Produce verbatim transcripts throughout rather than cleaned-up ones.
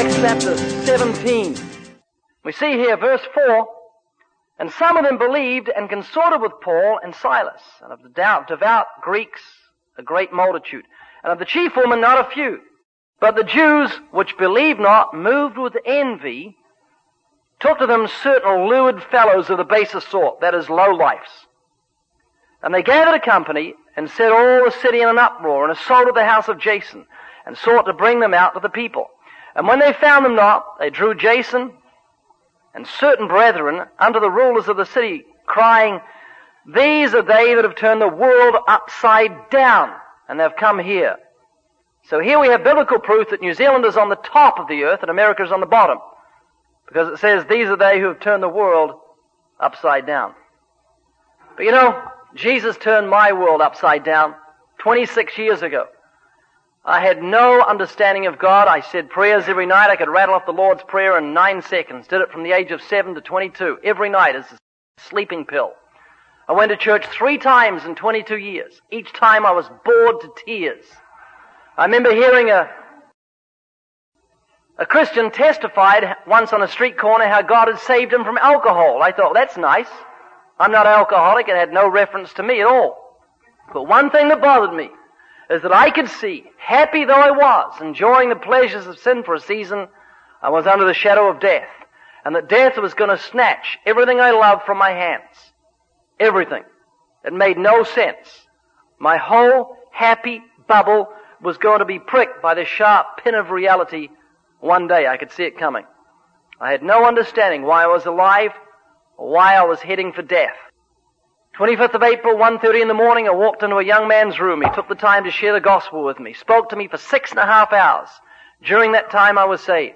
Acts chapter seventeen. We see here verse four, and some of them believed and consorted with Paul and Silas, and of the devout Greeks a great multitude, and of the chief women not a few. But the Jews which believed not, moved with envy, took to them certain lewd fellows of the baser sort, that is, lowlifes. And they gathered a company, and set all the city in an uproar, and assaulted the house of Jason, and sought to bring them out to the people. And when they found them not, they drew Jason and certain brethren unto the rulers of the city, crying, These are they that have turned the world upside down, and they have come here. So here we have biblical proof that New Zealand is on the top of the earth and America is on the bottom. Because it says, These are they who have turned the world upside down. But you know, Jesus turned my world upside down twenty-six years ago. I had no understanding of God. I said prayers every night. I could rattle off the Lord's Prayer in nine seconds. Did it from the age of seven to twenty-two. Every night as a sleeping pill. I went to church three times in twenty-two years. Each time I was bored to tears. I remember hearing a, a Christian testified once on a street corner how God had saved him from alcohol. I thought, that's nice. I'm not an alcoholic. It had no reference to me at all. But one thing that bothered me is that I could see, happy though I was, enjoying the pleasures of sin for a season, I was under the shadow of death. And that death was going to snatch everything I loved from my hands. Everything. It made no sense. My whole happy bubble was going to be pricked by the sharp pin of reality one day. I could see it coming. I had no understanding why I was alive or why I was heading for death. twenty-fifth of April, one thirty in the morning, I walked into a young man's room. He took the time to share the gospel with me. Spoke to me for six and a half hours. During that time I was saved.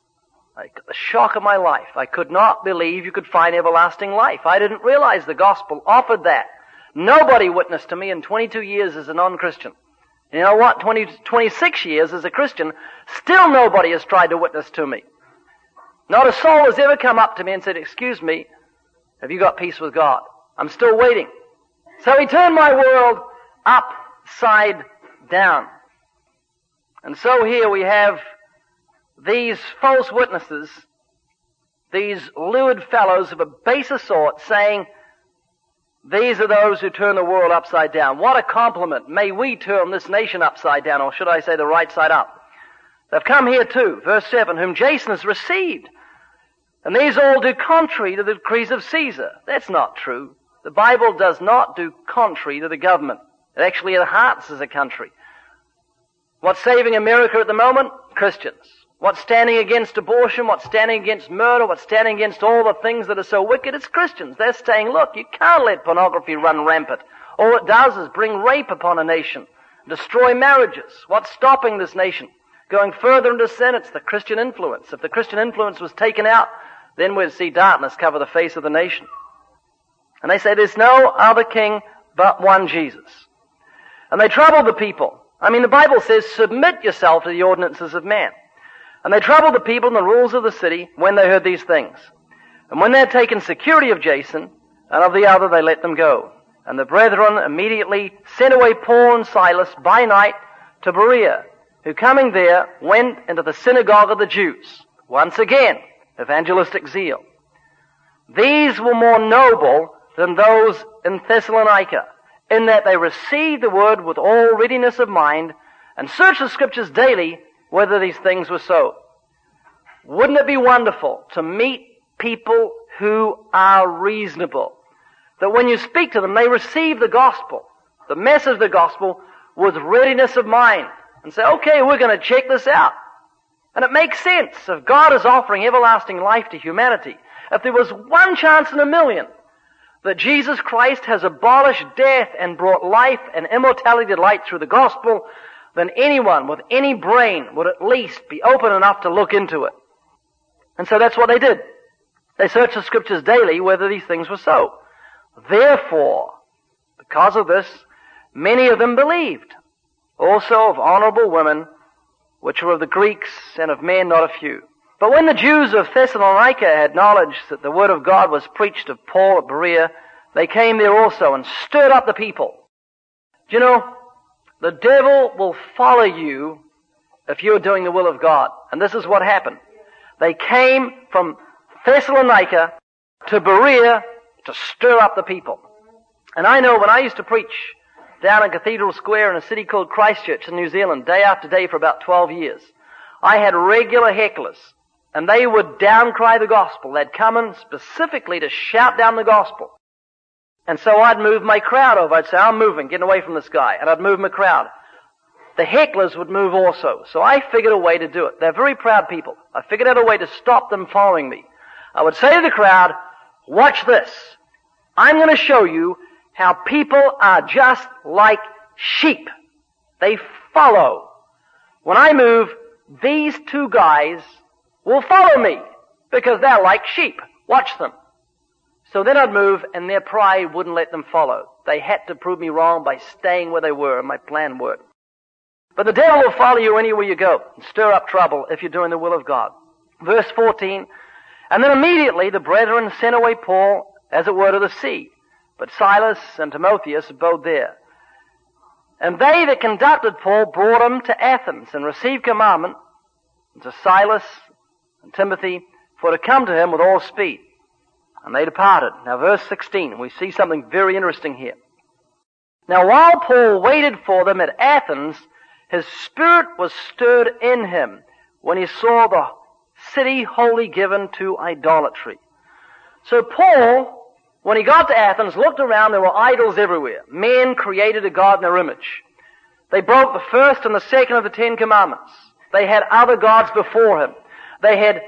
I got the shock of my life. I could not believe you could find everlasting life. I didn't realize the gospel offered that. Nobody witnessed to me in twenty-two years as a non-Christian. You know what? twenty, twenty-six years as a Christian, still nobody has tried to witness to me. Not a soul has ever come up to me and said, excuse me, have you got peace with God? I'm still waiting. So he turned my world upside down. And so here we have these false witnesses, these lewd fellows of a baser sort, saying, these are those who turn the world upside down. What a compliment. May we turn this nation upside down, or should I say the right side up. They've come here too, verse seven, whom Jason has received. And these all do contrary to the decrees of Caesar. That's not true. The Bible does not do contrary to the government. It actually enhances a country. What's saving America at the moment? Christians. What's standing against abortion? What's standing against murder? What's standing against all the things that are so wicked? It's Christians. They're saying, look, you can't let pornography run rampant. All it does is bring rape upon a nation, destroy marriages. What's stopping this nation going further into sin? It's the Christian influence. If the Christian influence was taken out, then we'd see darkness cover the face of the nation. And they say there's no other king but one Jesus. And they trouble the people. I mean, the Bible says, submit yourself to the ordinances of man. And they troubled the people and the rules of the city when they heard these things. And when they had taken security of Jason and of the other, they let them go. And the brethren immediately sent away Paul and Silas by night to Berea, who coming there went into the synagogue of the Jews. Once again, evangelistic zeal. These were more noble than those in Thessalonica, in that they received the word with all readiness of mind, and searched the Scriptures daily whether these things were so. Wouldn't it be wonderful to meet people who are reasonable? That when you speak to them, they receive the gospel, the message of the gospel, with readiness of mind, and say, okay, we're going to check this out. And it makes sense. If God is offering everlasting life to humanity, if there was one chance in a million that Jesus Christ has abolished death and brought life and immortality to light through the gospel, then anyone with any brain would at least be open enough to look into it. And so that's what they did. They searched the Scriptures daily whether these things were so. Therefore, because of this, many of them believed, also of honorable women, which were of the Greeks, and of men not a few. But when the Jews of Thessalonica had knowledge that the word of God was preached of Paul at Berea, they came there also and stirred up the people. Do you know, the devil will follow you if you were doing the will of God. And this is what happened. They came from Thessalonica to Berea to stir up the people. And I know when I used to preach down in Cathedral Square in a city called Christchurch in New Zealand, day after day for about twelve years, I had regular hecklers, and they would downcry the gospel. They'd come in specifically to shout down the gospel. And so I'd move my crowd over. I'd say, I'm moving, getting away from this guy. And I'd move my crowd. The hecklers would move also. So I figured a way to do it. They're very proud people. I figured out a way to stop them following me. I would say to the crowd, watch this. I'm going to show you how people are just like sheep. They follow. When I move, these two guys will follow me because they're like sheep. Watch them. So then I'd move, and their pride wouldn't let them follow. They had to prove me wrong by staying where they were, and my plan worked. But the devil will follow you anywhere you go and stir up trouble if you're doing the will of God. Verse fourteen, and then immediately the brethren sent away Paul, as it were, to the sea. But Silas and Timotheus abode there. And they that conducted Paul brought him to Athens, and received commandment to Silas and Timothy for to come to him with all speed. And they departed. Now verse sixteen, we see something very interesting here. Now while Paul waited for them at Athens, his spirit was stirred in him when he saw the city wholly given to idolatry. So Paul, when he got to Athens, looked around, there were idols everywhere. Men created a god in their image. They broke the first and the second of the Ten Commandments. They had other gods before him. They had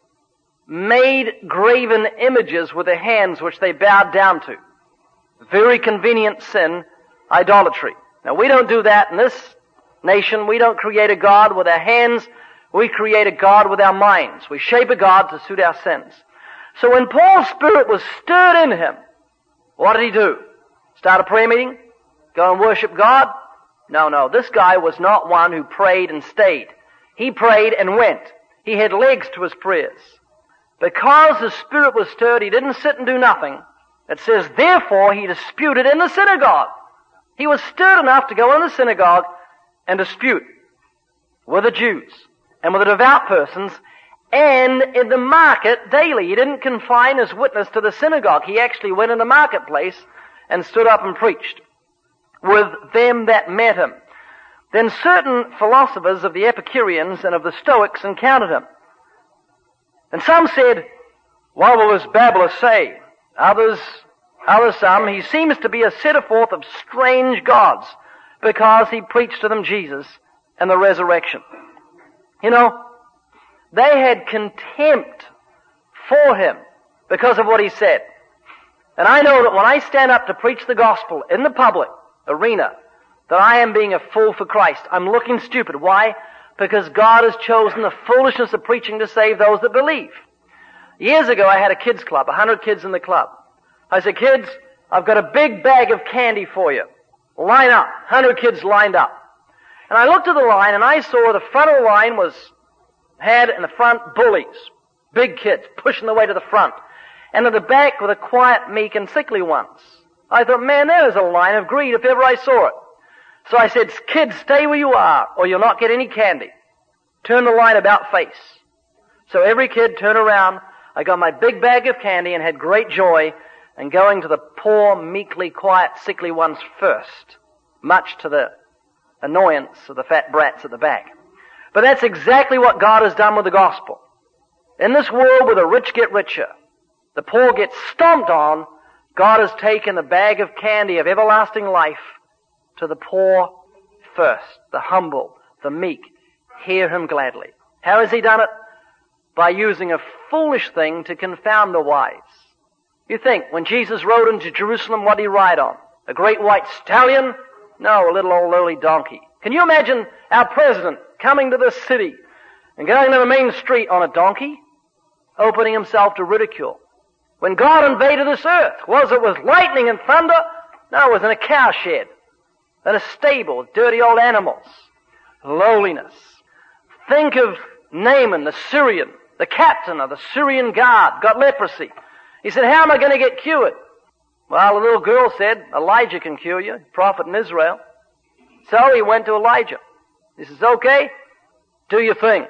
made graven images with their hands which they bowed down to. Very convenient sin, idolatry. Now we don't do that in this nation. We don't create a god with our hands. We create a god with our minds. We shape a god to suit our sins. So when Paul's spirit was stirred in him, what did he do? Start a prayer meeting? Go and worship God? No, no. This guy was not one who prayed and stayed. He prayed and went. He had legs to his prayers. Because the spirit was stirred, he didn't sit and do nothing. It says, therefore he disputed in the synagogue. He was stirred enough to go in the synagogue and dispute with the Jews and with the devout persons and in the market daily. He didn't confine his witness to the synagogue. He actually went in the marketplace and stood up and preached with them that met him. Then certain philosophers of the Epicureans and of the Stoics encountered him. And some said, what will this babbler say? Others, others some, he seems to be a setter forth of strange gods, because he preached to them Jesus and the resurrection. You know, they had contempt for him because of what he said. And I know that when I stand up to preach the gospel in the public arena, that I am being a fool for Christ. I'm looking stupid. Why? Because God has chosen the foolishness of preaching to save those that believe. Years ago, I had a kids club, a hundred kids in the club. I said, kids, I've got a big bag of candy for you. Line up. Hundred kids lined up. And I looked at the line, and I saw the front of the line was, had in the front bullies. Big kids, pushing their way to the front. And at the back were the quiet, meek, and sickly ones. I thought, man, there's a line of greed if ever I saw it. So I said, kids, stay where you are, or you'll not get any candy. Turn the line about face. So every kid turned around. I got my big bag of candy and had great joy in going to the poor, meekly, quiet, sickly ones first, much to the annoyance of the fat brats at the back. But that's exactly what God has done with the gospel. In this world where the rich get richer, the poor get stomped on, God has taken the bag of candy of everlasting life to the poor first, the humble, the meek. Hear him gladly. How has he done it? By using a foolish thing to confound the wise. You think, when Jesus rode into Jerusalem, what did he ride on? A great white stallion? No, a little old lowly donkey. Can you imagine our president coming to this city and going to the main street on a donkey? Opening himself to ridicule. When God invaded this earth, was it with lightning and thunder? No, it was in a cow shed. In a stable with dirty old animals. Lowliness. Think of Naaman, the Syrian, the captain of the Syrian guard, got leprosy. He said, how am I going to get cured? Well, the little girl said, Elijah can cure you, prophet in Israel. So he went to Elijah. He says, okay, Do your thing.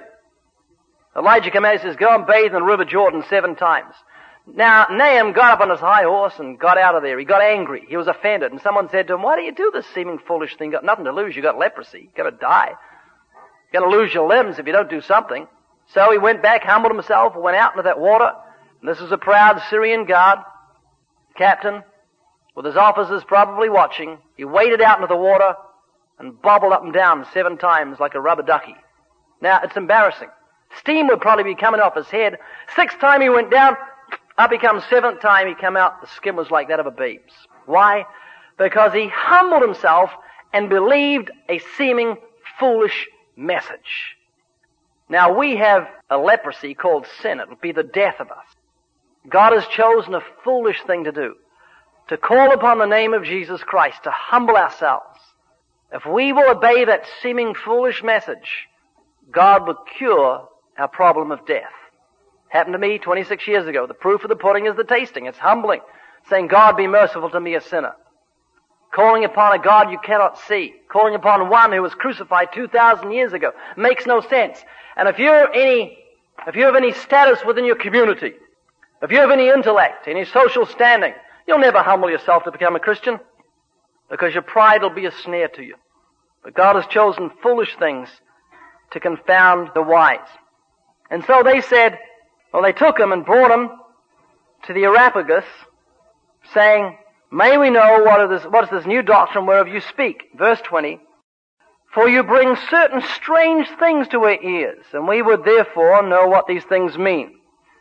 Elijah came out and says, go and bathe in the river Jordan seven times. Now, Nahum got up on his high horse and got out of there. He got angry. He was offended. And someone said to him, why do you do this seeming foolish thing? You've got nothing to lose. You've got leprosy. You're going to die. You're going to lose your limbs if you don't do something. So he went back, humbled himself, went out into that water. And this was a proud Syrian guard, captain, with his officers probably watching. He waded out into the water and bobbled up and down seven times like a rubber ducky. Now, it's embarrassing. Steam would probably be coming off his head. Sixth time he went down, up he comes. Seventh time he came out, the skin was like that of a babe's. Why? Because he humbled himself and believed a seeming foolish message. Now we have a leprosy called sin. It will be the death of us. God has chosen a foolish thing to do, to call upon the name of Jesus Christ, to humble ourselves. If we will obey that seeming foolish message, God will cure our problem of death. Happened to me twenty-six years ago. The proof of the pudding is the tasting. It's humbling. Saying, God, be merciful to me, a sinner. Calling upon a God you cannot see. Calling upon one who was crucified two thousand years ago. Makes no sense. And if you're any, if you have any status within your community, if you have any intellect, any social standing, you'll never humble yourself to become a Christian, because your pride will be a snare to you. But God has chosen foolish things to confound the wise. And so they said, well, they took him and brought him to the Areopagus, saying, may we know what is, this, what is this new doctrine whereof you speak? Verse twenty, for you bring certain strange things to our ears, and we would therefore know what these things mean.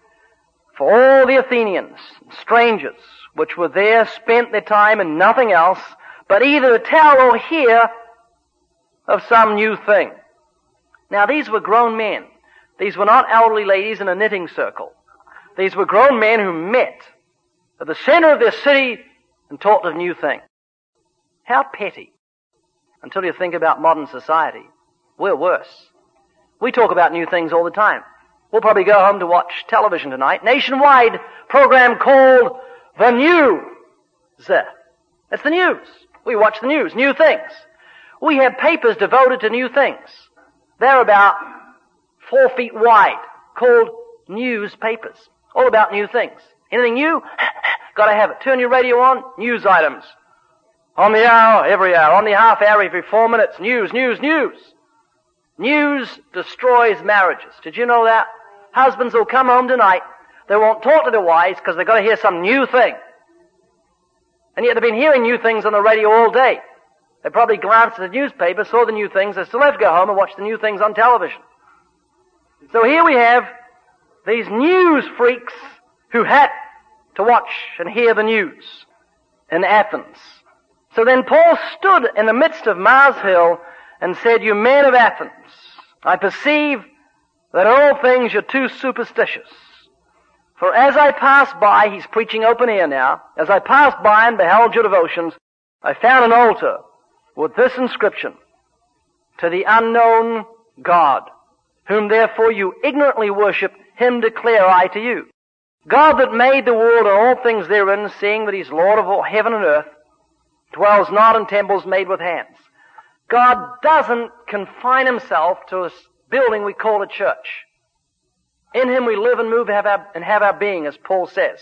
For all the Athenians, strangers, which were there, spent their time in nothing else, but either to tell or hear of some new thing. Now these were grown men. These were not elderly ladies in a knitting circle. These were grown men who met at the center of their city and talked of new things. How petty. Until you think about modern society. We're worse. We talk about new things all the time. We'll probably go home to watch television tonight. Nationwide program called The News. That's the news. We watch the news. New things. We have papers devoted to new things. They're about four feet wide, called newspapers. All about new things. Anything new? Gotta have it. Turn your radio on, news items. On the hour, every hour. On the half hour, every four minutes. News, news, news. News destroys marriages. Did you know that? Husbands will come home tonight, they won't talk to their wives because they've got to hear some new thing. And yet they've been hearing new things on the radio all day. They probably glanced at the newspaper, saw the new things, they still have to go home and watch the new things on television. So here we have these news freaks who had to watch and hear the news in Athens. So then Paul stood in the midst of Mars Hill and said, you men of Athens, I perceive that in all things you're too superstitious. For as I passed by, he's preaching open air now, as I passed by and beheld your devotions, I found an altar with this inscription, to the unknown God, whom therefore you ignorantly worship, him declare I to you. God that made the world and all things therein, seeing that he's Lord of all heaven and earth, dwells not in temples made with hands. God doesn't confine himself to a building we call a church. In him we live and move have our, and have our being, as Paul says.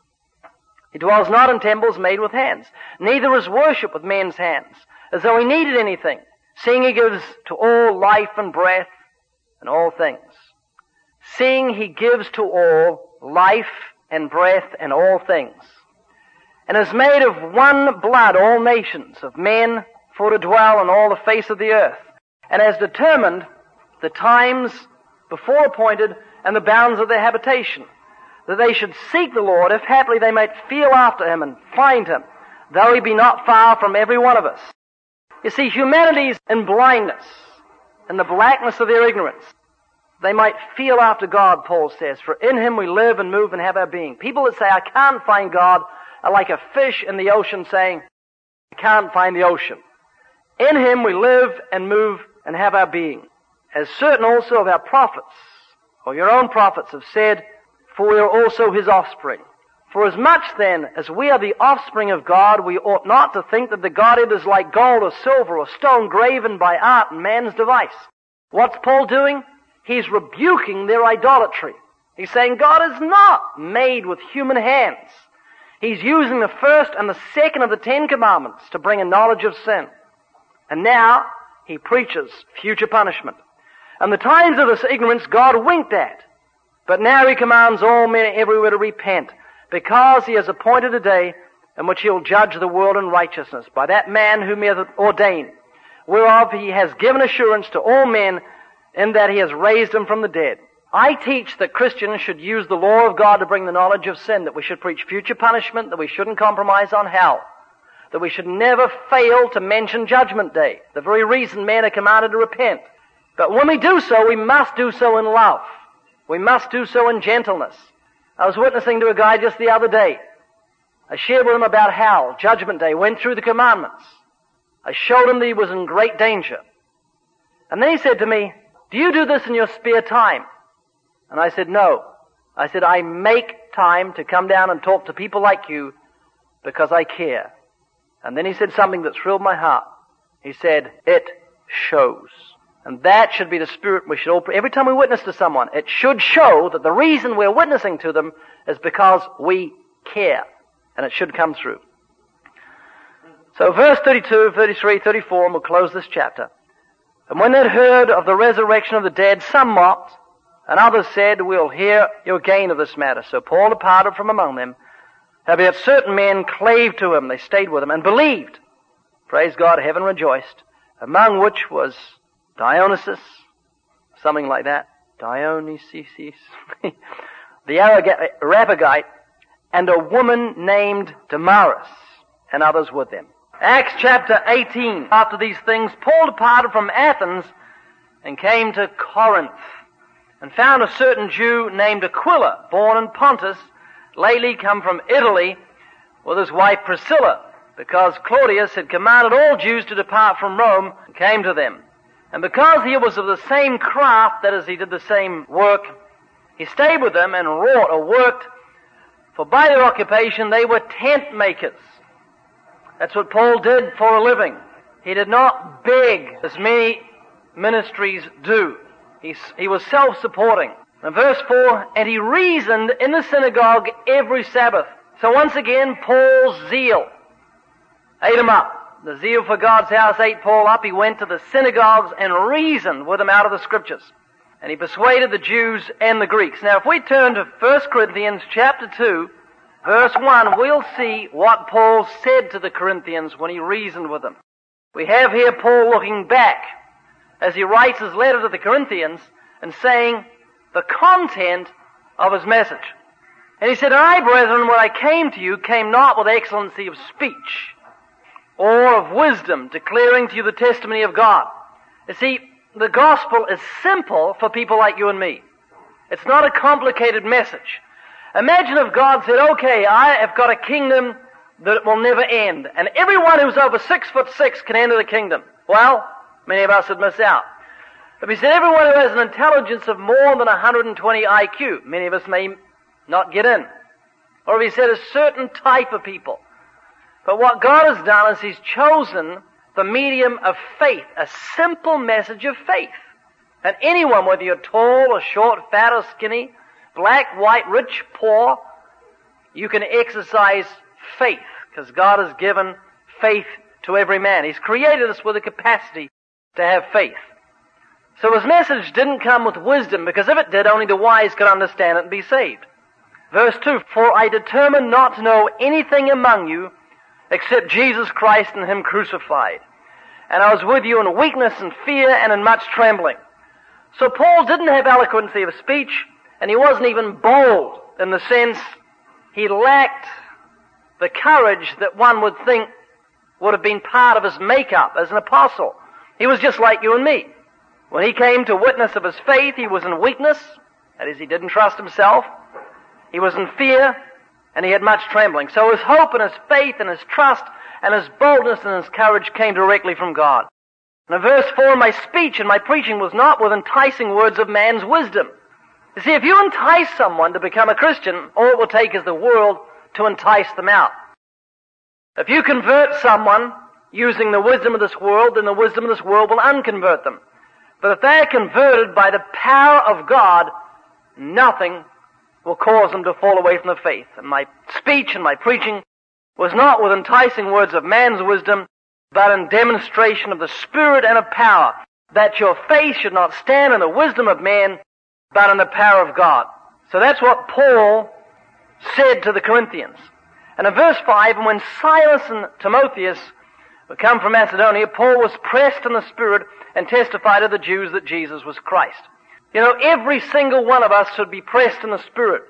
He dwells not in temples made with hands. Neither is worship with men's hands, as though he needed anything, seeing he gives to all life and breath and all things. Seeing he gives to all life and breath and all things. And has made of one blood all nations of men for to dwell on all the face of the earth. And has determined the times before appointed and the bounds of their habitation, that they should seek the Lord, if haply they might feel after him and find him, though he be not far from every one of us. You see, humanity's in blindness, and the blackness of their ignorance. They might feel after God, Paul says, for in him we live and move and have our being. People that say, I can't find God, are like a fish in the ocean saying, I can't find the ocean. In him we live and move and have our being. As certain also of our prophets, or your own prophets have said, for we are also his offspring. For as much then as we are the offspring of God, we ought not to think that the Godhead is like gold or silver or stone graven by art and man's device. What's Paul doing? He's rebuking their idolatry. He's saying God is not made with human hands. He's using the first and the second of the Ten Commandments to bring a knowledge of sin. And now he preaches future punishment. And the times of this ignorance God winked at. But now he commands all men everywhere to repent, because he has appointed a day in which he'll judge the world in righteousness by that man whom he hath ordained, whereof he has given assurance to all men, in that he has raised him from the dead. I teach that Christians should use the law of God to bring the knowledge of sin, that we should preach future punishment, that we shouldn't compromise on hell, that we should never fail to mention Judgment Day, the very reason men are commanded to repent. But when we do so, we must do so in love. We must do so in gentleness. I was witnessing to a guy just the other day. I shared with him about hell, Judgment Day, went through the commandments. I showed him that he was in great danger. And then he said to me, "Do you do this in your spare time?" And I said, "No." I said, "I make time to come down and talk to people like you because I care." And then he said something that thrilled my heart. He said, "It shows." And that should be the spirit we should all, every time we witness to someone, it should show that the reason we're witnessing to them is because we care. And it should come through. So verse thirty-two, thirty-three, thirty-four, and we'll close this chapter. "And when they'd heard of the resurrection of the dead, some mocked, and others said, 'We'll hear you again of this matter.' So Paul departed from among them. Howbeit certain men clave to him, they stayed with him, and believed. Praise God, heaven rejoiced. Among which was Dionysus, something like that. Dionysus, the Areopagite, and a woman named Damaris, and others with them." Acts chapter eighteen. After these things, Paul departed from Athens and came to Corinth, and found a certain Jew named Aquila, born in Pontus, lately come from Italy, with his wife Priscilla, because Claudius had commanded all Jews to depart from Rome, and came to them. And because he was of the same craft, that is, he did the same work, he stayed with them and wrought or worked, for by their occupation they were tent makers. That's what Paul did for a living. He did not beg, as many ministries do. He, he was self-supporting. And verse four, "And he reasoned in the synagogue every Sabbath." So once again, Paul's zeal ate him up. The zeal for God's house ate Paul up. He went to the synagogues and reasoned with them out of the Scriptures. And he persuaded the Jews and the Greeks. Now, if we turn to First Corinthians chapter two, verse one, we'll see what Paul said to the Corinthians when he reasoned with them. We have here Paul looking back as he writes his letter to the Corinthians and saying the content of his message. And he said, "I, brethren, when I came to you, came not with excellency of speech or of wisdom, declaring to you the testimony of God." You see, the gospel is simple for people like you and me. It's not a complicated message. Imagine if God said, "Okay, I have got a kingdom that will never end, and everyone who's over six foot six can enter the kingdom." Well, many of us would miss out. If he said everyone who has an intelligence of more than one hundred twenty I Q, many of us may not get in. Or if he said a certain type of people. But what God has done is he's chosen the medium of faith, a simple message of faith. And anyone, whether you're tall or short, fat or skinny, black, white, rich, poor, you can exercise faith, because God has given faith to every man. He's created us with a capacity to have faith. So his message didn't come with wisdom, because if it did, only the wise could understand it and be saved. Verse two, "For I determined not to know anything among you except Jesus Christ and Him crucified. And I was with you in weakness and fear and in much trembling." So Paul didn't have eloquency of speech, and he wasn't even bold in the sense he lacked the courage that one would think would have been part of his makeup as an apostle. He was just like you and me. When he came to witness of his faith, he was in weakness, that is, he didn't trust himself. He was in fear, and he had much trembling. So his hope and his faith and his trust and his boldness and his courage came directly from God. And in verse four, "My speech and my preaching was not with enticing words of man's wisdom." You see, if you entice someone to become a Christian, all it will take is the world to entice them out. If you convert someone using the wisdom of this world, then the wisdom of this world will unconvert them. But if they are converted by the power of God, nothing will cause them to fall away from the faith. And my speech and my preaching was not with enticing words of man's wisdom, but in demonstration of the Spirit and of power, that your faith should not stand in the wisdom of man, but in the power of God. So that's what Paul said to the Corinthians. And in verse five, and when Silas and Timotheus were come from Macedonia, Paul was pressed in the Spirit and testified to the Jews that Jesus was Christ. You know, every single one of us should be pressed in the Spirit.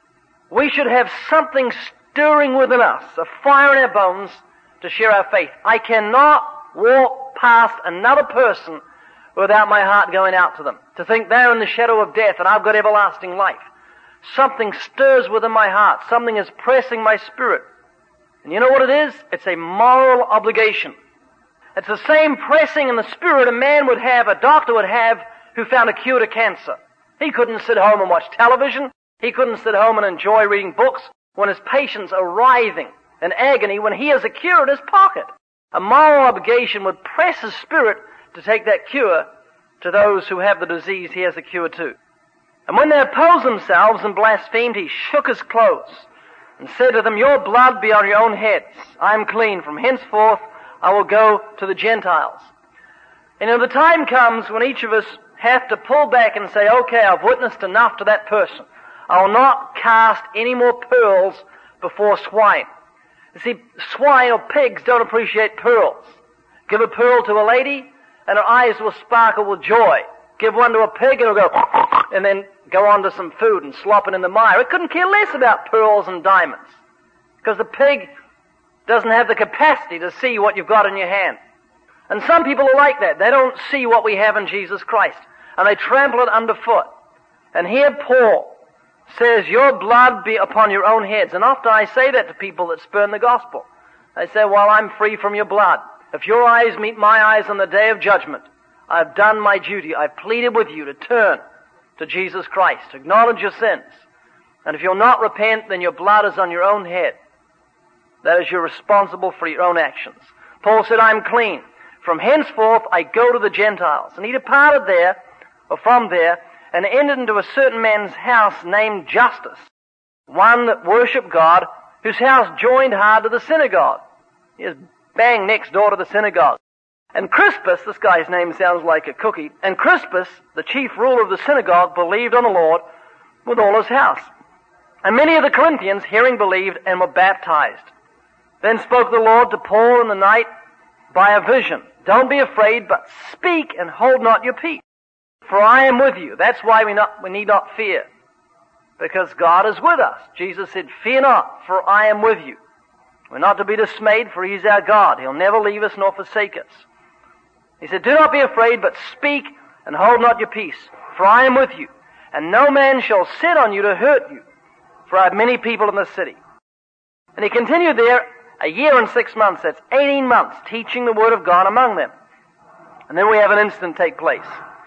We should have something stirring within us, a fire in our bones, to share our faith. I cannot walk past another person without my heart going out to them, to think they're in the shadow of death and I've got everlasting life. Something stirs within my heart. Something is pressing my spirit. And you know what it is? It's a moral obligation. It's the same pressing in the spirit a man would have, a doctor would have, who found a cure to cancer. He couldn't sit home and watch television. He couldn't sit home and enjoy reading books when his patients are writhing in agony when he has a cure in his pocket. A moral obligation would press his spirit to take that cure to those who have the disease he has a cure to. And when they opposed themselves and blasphemed, he shook his clothes and said to them, your blood be on your own heads. I am clean. From henceforth I will go to the Gentiles. And you know, the time comes when each of us have to pull back and say, okay, I've witnessed enough to that person. I will not cast any more pearls before swine. You see, swine or pigs don't appreciate pearls. Give a pearl to a lady and her eyes will sparkle with joy. Give one to a pig and it'll go and then go on to some food and slop it in the mire. It couldn't care less about pearls and diamonds because the pig doesn't have the capacity to see what you've got in your hand. And some people are like that. They don't see what we have in Jesus Christ and they trample it underfoot. And here Paul says, your blood be upon your own heads. And often I say that to people that spurn the gospel. They say, well, I'm free from your blood. If your eyes meet my eyes on the day of judgment, I've done my duty. I've pleaded with you to turn to Jesus Christ, to acknowledge your sins. And if you'll not repent, then your blood is on your own head. That is, you're responsible for your own actions. Paul said, I'm clean. From henceforth I go to the Gentiles. And he departed there, or from there, and entered into a certain man's house named Justus, one that worshipped God, whose house joined hard to the synagogue. He is bang next door to the synagogue. And Crispus, this guy's name sounds like a cookie, and Crispus, the chief ruler of the synagogue, believed on the Lord with all his house. And many of the Corinthians, hearing, believed and were baptized. Then spoke the Lord to Paul in the night by a vision. Don't be afraid, but speak and hold not your peace. For I am with you. That's why we, not, we need not fear. Because God is with us. Jesus said, fear not, for I am with you. We're not to be dismayed, for He's our God. He'll never leave us nor forsake us. He said, do not be afraid, but speak and hold not your peace, for I am with you. And no man shall sit on you to hurt you, for I have many people in the city. And he continued there a year and six months, that's eighteen months, teaching the word of God among them. And then we have an incident take place.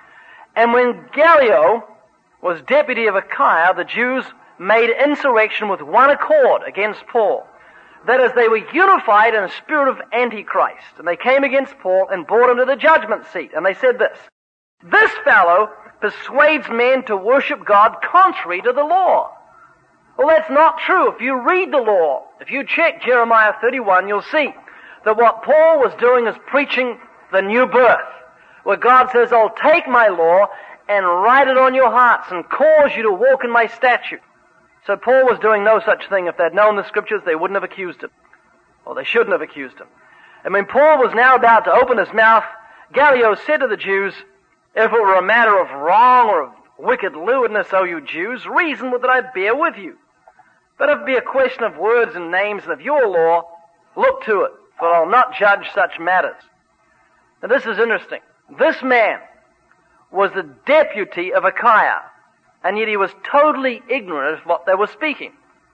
And when Gallio was deputy of Achaia, the Jews made insurrection with one accord against Paul. That is, they were unified in a spirit of Antichrist. And they came against Paul and brought him to the judgment seat. And they said this, this fellow persuades men to worship God contrary to the law. Well, that's not true. If you read the law, if you check Jeremiah thirty-one, you'll see that what Paul was doing is preaching the new birth, where God says, I'll take my law and write it on your hearts and cause you to walk in my statute. So Paul was doing no such thing. If they'd known the Scriptures, they wouldn't have accused him. Or they shouldn't have accused him. And when Paul was now about to open his mouth, Gallio said to the Jews, if it were a matter of wrong or of wicked lewdness, O you Jews, reason would that I bear with you. But if it be a question of words and names and of your law, look to it, for I'll not judge such matters. Now this is interesting. This man was the deputy of Achaia, and yet he was totally ignorant of what they were speaking.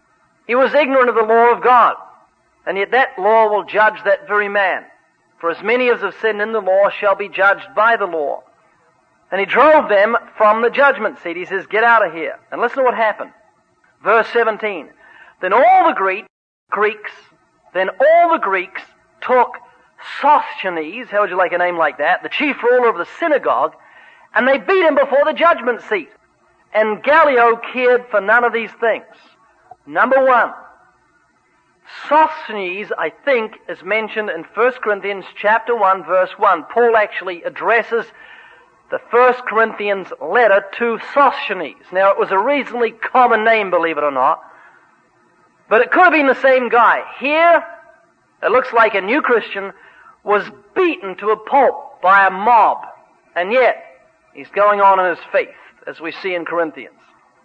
He was ignorant of the law of God, and yet that law will judge that very man. For as many as have sinned in the law shall be judged by the law. And he drove them from the judgment seat. He says, get out of here. And listen to what happened. Verse seventeen. Then all the Greek, Greeks, then all the Greeks took Sosthenes, how would you like a name like that, the chief ruler of the synagogue, And they beat him before the judgment seat. And Gallio cared for none of these things. Number one, Sosthenes, I think, is mentioned in First Corinthians chapter one, verse one. Paul actually addresses the First Corinthians letter to Sosthenes. Now, it was a reasonably common name, believe it or not, but it could have been the same guy. Here, it looks like a new Christian was beaten to a pulp by a mob, and yet he's going on in his faith, as we see in Corinthians.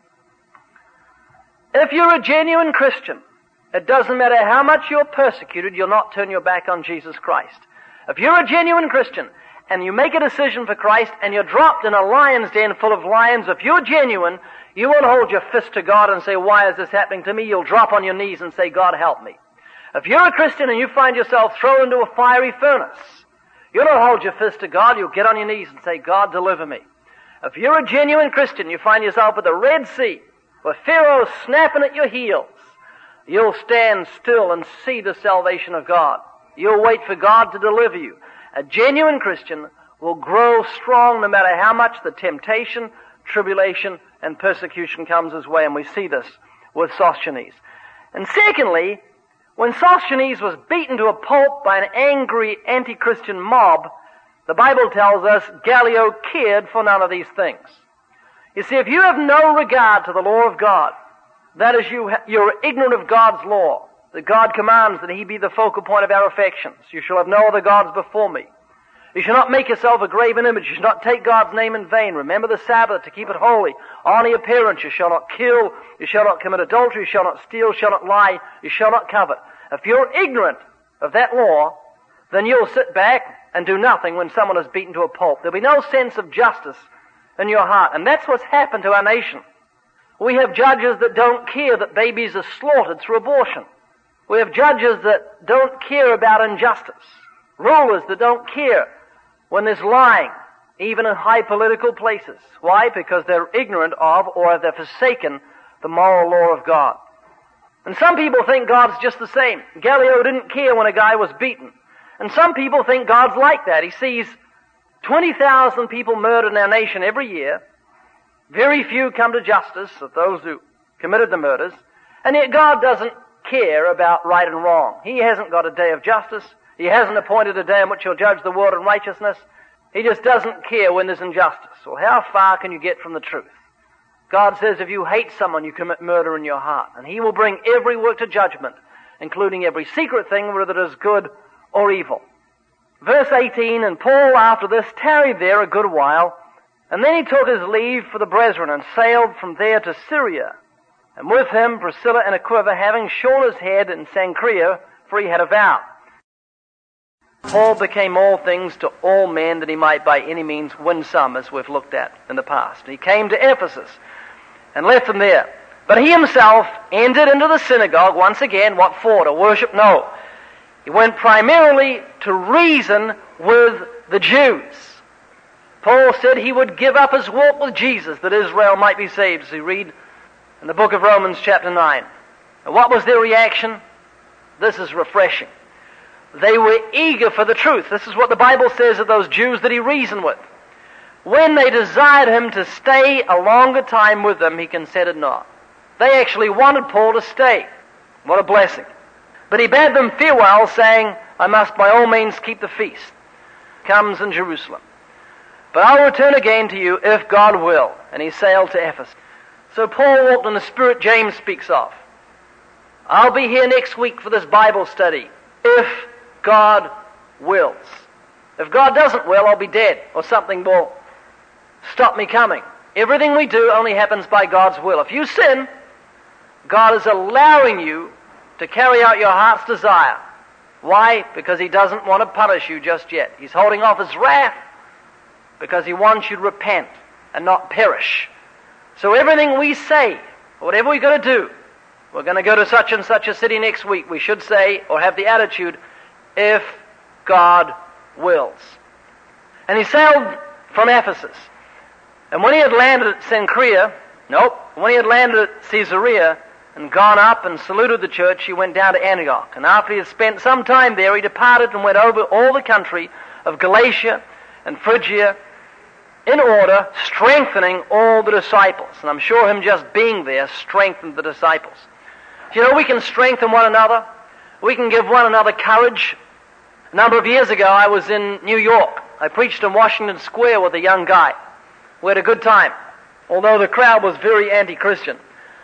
If you're a genuine Christian, it doesn't matter how much you're persecuted, you'll not turn your back on Jesus Christ. If you're a genuine Christian, and you make a decision for Christ, and you're dropped in a lion's den full of lions, if you're genuine, you won't hold your fist to God and say, why is this happening to me? You'll drop on your knees and say, God, help me. If you're a Christian and you find yourself thrown into a fiery furnace, you'll not hold your fist to God, you'll get on your knees and say, God, deliver me. If you're a genuine Christian, you find yourself at the Red Sea, with Pharaoh snapping at your heels, you'll stand still and see the salvation of God. You'll wait for God to deliver you. A genuine Christian will grow strong no matter how much the temptation, tribulation, and persecution comes his way, and we see this with Sosthenes. And secondly, when Sosthenes was beaten to a pulp by an angry anti-Christian mob, the Bible tells us Gallio cared for none of these things. You see, if you have no regard to the law of God, that is, you, you're ignorant of God's law, that God commands that He be the focal point of our affections. You shall have no other gods before me. You shall not make yourself a graven image. You shall not take God's name in vain. Remember the Sabbath to keep it holy. Honor your parents. You shall not kill. You shall not commit adultery. You shall not steal. You shall not lie. You shall not covet. If you're ignorant of that law, then you'll sit back and do nothing when someone is beaten to a pulp. There'll be no sense of justice in your heart. And that's what's happened to our nation. We have judges that don't care that babies are slaughtered through abortion. We have judges that don't care about injustice. Rulers that don't care when there's lying, even in high political places. Why? Because they're ignorant of, or they've forsaken, the moral law of God. And some people think God's just the same. Gallio didn't care when a guy was beaten. And some people think God's like that. He sees twenty thousand people murdered in our nation every year. Very few come to justice of those who committed the murders. And yet God doesn't care about right and wrong. He hasn't got a day of justice. He hasn't appointed a day in which He'll judge the world in righteousness. He just doesn't care when there's injustice. Well, how far can you get from the truth? God says if you hate someone, you commit murder in your heart. And He will bring every work to judgment, including every secret thing, whether it is good or evil. Verse eighteen, and Paul after this tarried there a good while, and then he took his leave for the brethren and sailed from there to Syria. And with him Priscilla and Aquila, having shorn his head in Cenchrea, for he had a vow. Paul became all things to all men that he might by any means win some, as we've looked at in the past. He came to Ephesus and left them there. But he himself entered into the synagogue once again. What for? To worship? No. He went primarily to reason with the Jews. Paul said he would give up his walk with Jesus that Israel might be saved, as we read in the book of Romans chapter nine. And what was their reaction? This is refreshing. They were eager for the truth. This is what the Bible says of those Jews that he reasoned with. When they desired him to stay a longer time with them, he consented not. They actually wanted Paul to stay. What a blessing. But he bade them farewell, saying, I must by all means keep the feast. Comes in Jerusalem. But I'll return again to you if God will. And he sailed to Ephesus. So Paul walked in the spirit James speaks of. I'll be here next week for this Bible study, if God wills. If God doesn't will, I'll be dead, or something will stop me coming. Everything we do only happens by God's will. If you sin, God is allowing you to carry out your heart's desire. Why? Because He doesn't want to punish you just yet. He's holding off His wrath because He wants you to repent and not perish. So everything we say, whatever we're going to do, we're going to go to such and such a city next week, we should say, or have the attitude, if God wills. And he sailed from Ephesus. And when he had landed at Cenchrea, nope, when he had landed at Caesarea and gone up and saluted the church, he went down to Antioch. And after he had spent some time there, he departed and went over all the country of Galatia and Phrygia in order, strengthening all the disciples. And I'm sure him just being there strengthened the disciples. You know, we can strengthen one another. We can give one another courage. A number of years ago, I was in New York. I preached in Washington Square with a young guy. We had a good time, although the crowd was very anti-Christian.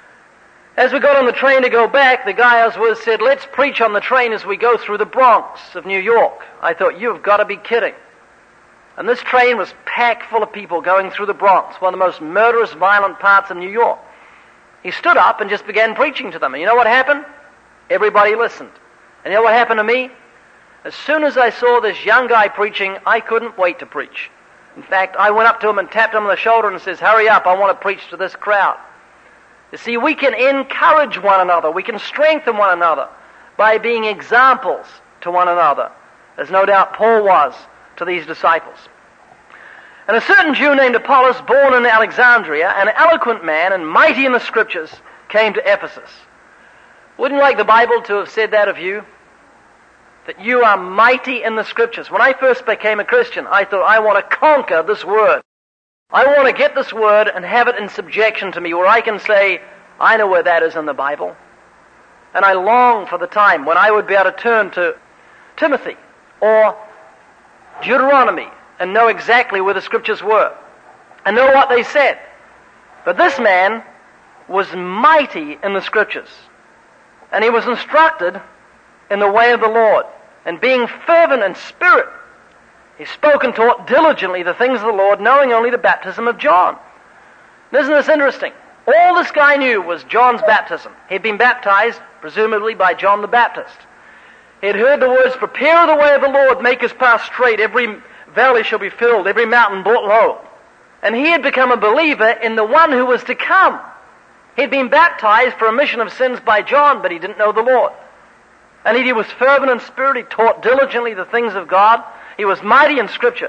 As we got on the train to go back, the guy I was with said, let's preach on the train as we go through the Bronx of New York. I thought, you've got to be kidding. And this train was packed full of people going through the Bronx, one of the most murderous, violent parts of New York. He stood up and just began preaching to them. And you know what happened? Everybody listened. And you know what happened to me? As soon as I saw this young guy preaching, I couldn't wait to preach. In fact, I went up to him and tapped him on the shoulder and says, hurry up, I want to preach to this crowd. You see, we can encourage one another. We can strengthen one another by being examples to one another, as no doubt Paul was to these disciples. And a certain Jew named Apollos, born in Alexandria, an eloquent man and mighty in the Scriptures, came to Ephesus. Wouldn't you like the Bible to have said that of you? That you are mighty in the Scriptures. When I first became a Christian, I thought, I want to conquer this Word. I want to get this Word and have it in subjection to me, where I can say, I know where that is in the Bible. And I long for the time when I would be able to turn to Timothy or Deuteronomy and know exactly where the Scriptures were and know what they said. But this man was mighty in the Scriptures, and he was instructed in the way of the Lord, and being fervent in spirit, he spoke and taught diligently the things of the Lord, knowing only the baptism of John. Isn't this interesting? All this guy knew was John's baptism. He'd been baptized, presumably, by John the Baptist. He had heard the words, prepare the way of the Lord, make his path straight, every valley shall be filled, every mountain brought low. And he had become a believer in the one who was to come. He'd been baptized for remission of sins by John, but he didn't know the Lord. And he was fervent in spirit, he taught diligently the things of God. He was mighty in Scripture.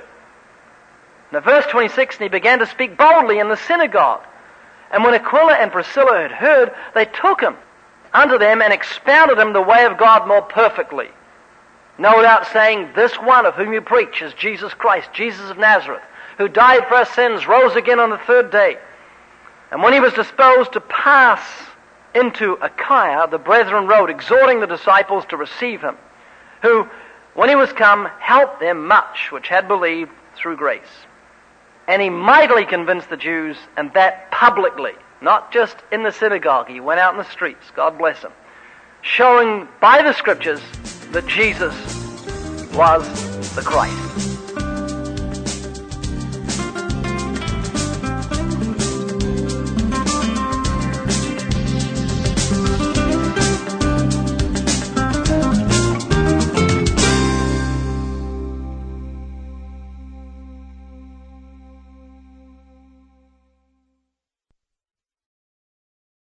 Now verse twenty-six, and he began to speak boldly in the synagogue. And when Aquila and Priscilla had heard, they took him unto them and expounded him the way of God more perfectly. No doubt saying, this one of whom you preach is Jesus Christ, Jesus of Nazareth, who died for our sins, rose again on the third day. And when he was disposed to pass into Achaia, the brethren wrote, exhorting the disciples to receive him, who, when he was come, helped them much which had believed through grace. And he mightily convinced the Jews, and that publicly, not just in the synagogue. He went out in the streets, God bless him, showing by the Scriptures that Jesus was the Christ.